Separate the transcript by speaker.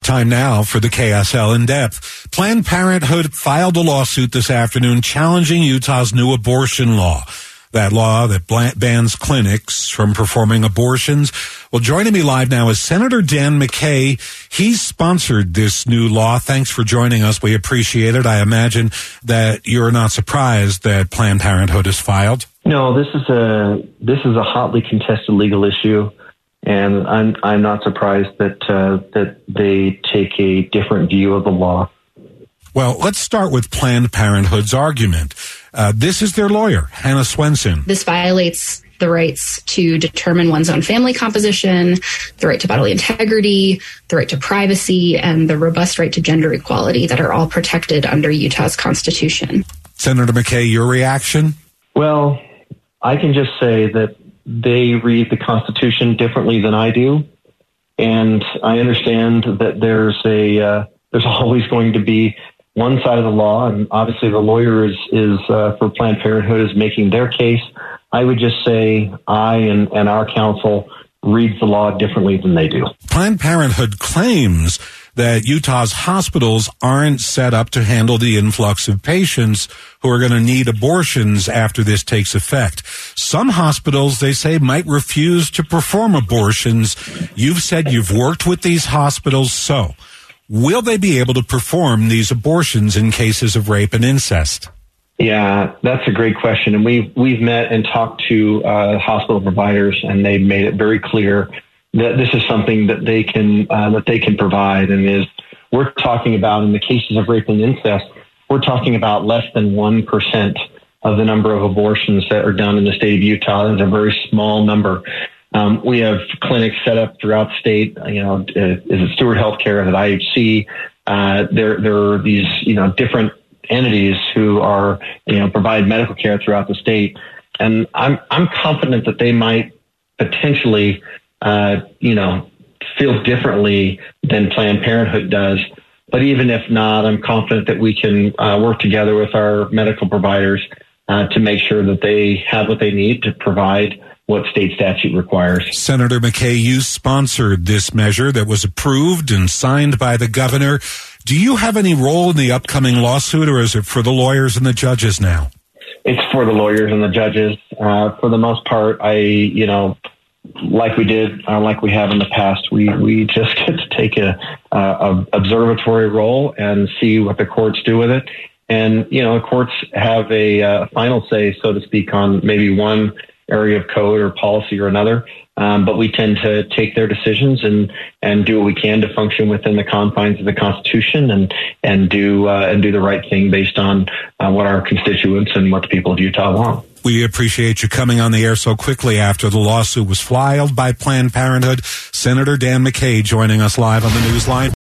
Speaker 1: Time now for the KSL In Depth. Planned Parenthood filed a lawsuit this afternoon challenging Utah's new abortion law. That law that bans clinics from performing abortions. Well, joining me live now is Senator Dan McCay. He's sponsored this new law. Thanks for joining us. We appreciate it. I imagine that you're not surprised that Planned Parenthood has filed.
Speaker 2: No, this is a hotly contested legal issue. And I'm not surprised that they take a different view of the law.
Speaker 1: Well, let's start with Planned Parenthood's argument. This is their lawyer, Hannah Swenson.
Speaker 3: This violates the rights to determine one's own family composition, the right to bodily integrity, the right to privacy, and the robust right to gender equality that are all protected under Utah's Constitution. Senator
Speaker 1: McCay, your reaction?
Speaker 2: Well, I can just say that they read the Constitution differently than I do, and I understand that there's always going to be one side of the law, and obviously the lawyer is for Planned Parenthood is making their case. I would just say I and our counsel reads the law differently than they do.
Speaker 1: Planned Parenthood claims that Utah's hospitals aren't set up to handle the influx of patients who are going to need abortions after this takes effect. Some hospitals, they say, might refuse to perform abortions. You've said you've worked with these hospitals, so will they be able to perform these abortions in cases of rape and incest?
Speaker 2: Yeah, that's a great question. And we've met and talked to hospital providers, and they've made it very clear that this is something that they can provide. And we're talking about, in the cases of rape and incest, we're talking about less than 1% of the number of abortions that are done in the state of Utah. It's a very small number. We have clinics set up throughout the state. Is it Steward Healthcare, is it IHC? There are these, different entities who are, provide medical care throughout the state. And I'm confident that they might potentially, feel differently than Planned Parenthood does. But even if not, I'm confident that we can work together with our medical providers to make sure that they have what they need to provide what state statute requires.
Speaker 1: Senator McCay, you sponsored this measure that was approved and signed by the governor. Do you have any role in the upcoming lawsuit, or is it for the lawyers and the judges now?
Speaker 2: It's for the lawyers and the judges. For the most part, like we have in the past, we just get to take a observatory role and see what the courts do with it. And, the courts have a final say, so to speak, on maybe one area of code or policy or another. But we tend to take their decisions and do what we can to function within the confines of the Constitution and do the right thing based on what our constituents and what the people of Utah want.
Speaker 1: We appreciate you coming on the air so quickly after the lawsuit was filed by Planned Parenthood. Senator Dan McCay joining us live on the Newsline.